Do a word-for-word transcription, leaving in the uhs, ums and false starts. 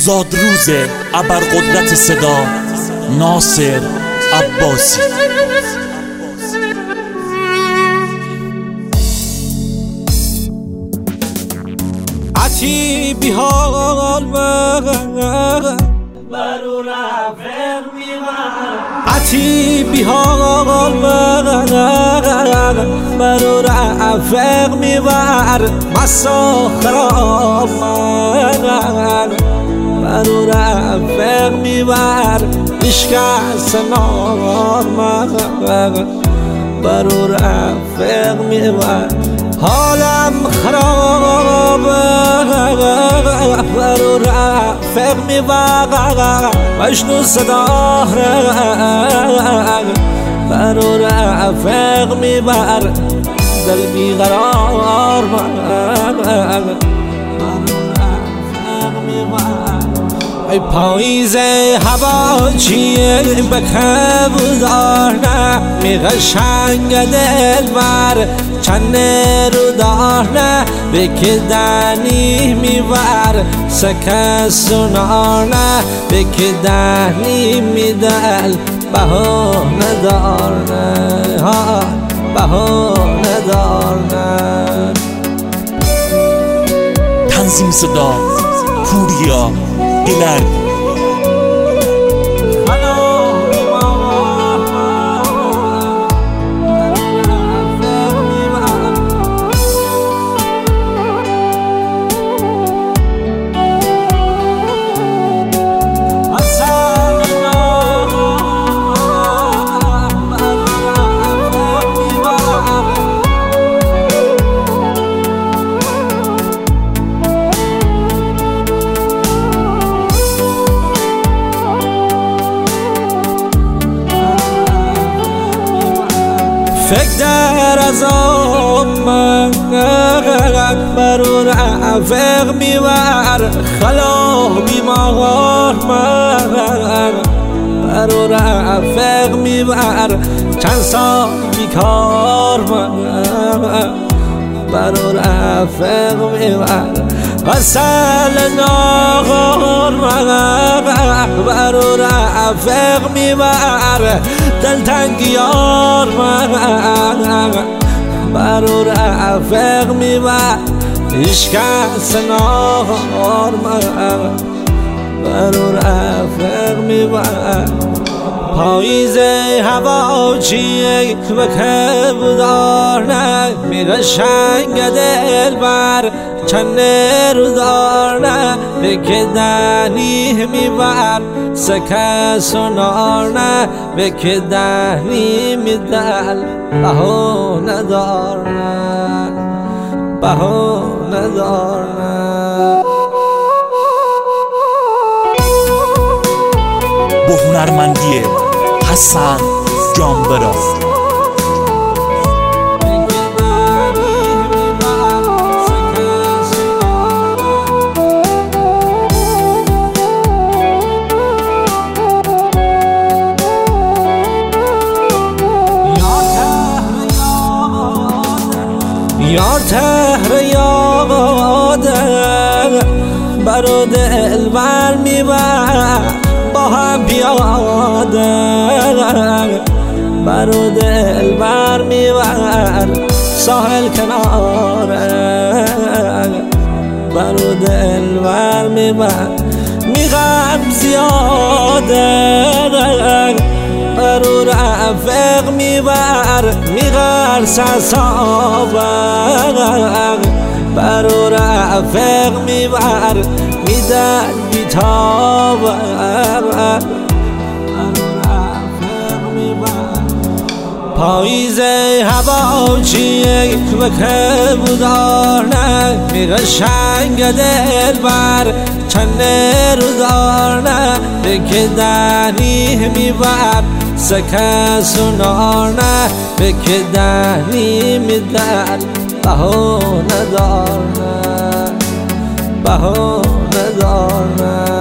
زادروز ابرقدرت صدا ناصر عباسی. عتی بیحال برو رفق میبر عتی بیحال برو رفق میبر مسا خراب برو رفق میبر اشکست نار برو رفق میبر حالم خرابه برو رفق میبر مجنون صدا برو رفق میبر دل بیقرار برو رفق میبر ای پاییزه هوا چیه به کبودار نه می قشنگ دل بر چند رو دار نه بکدنی میبر سکه سنار نه بکدنی میدل بهانه دار نه ها بهانه دار نه. تنظیم صدا پوریا گلرد. فکر در از من برو رفق میبر خلا بیمار من برو رفق میبر چند سال بیکار من برو رفق میبر غسل ناغار من برو رفق میبر دلتنگیار من برو رفق میبر اشکست ناغار من برو رفق میبر پاییزه هوا چیه به کبودار نه می قشنگ دل بر چند رو دار نه بکدنی میبر سکه سنار نه بکدنی میدل بهانه دار نه بهانه دار نه. با هنرمندی حسن جانبرا یا تهر یاده برو دل بر میبر با هم پیاده برو دل بر میبر ساحل کناره برو دل بر میبر میغم زیاده برو رفق میبر میغر سسابق برو رفق میبر میدن بیتابق پاییزه هوا چیه به کبودار نه می قشنگ دل بر چند رو دار نه بکدنی میبر سکه سنار نه بکدنی میدل بهانه دار نه بهانه دار نه.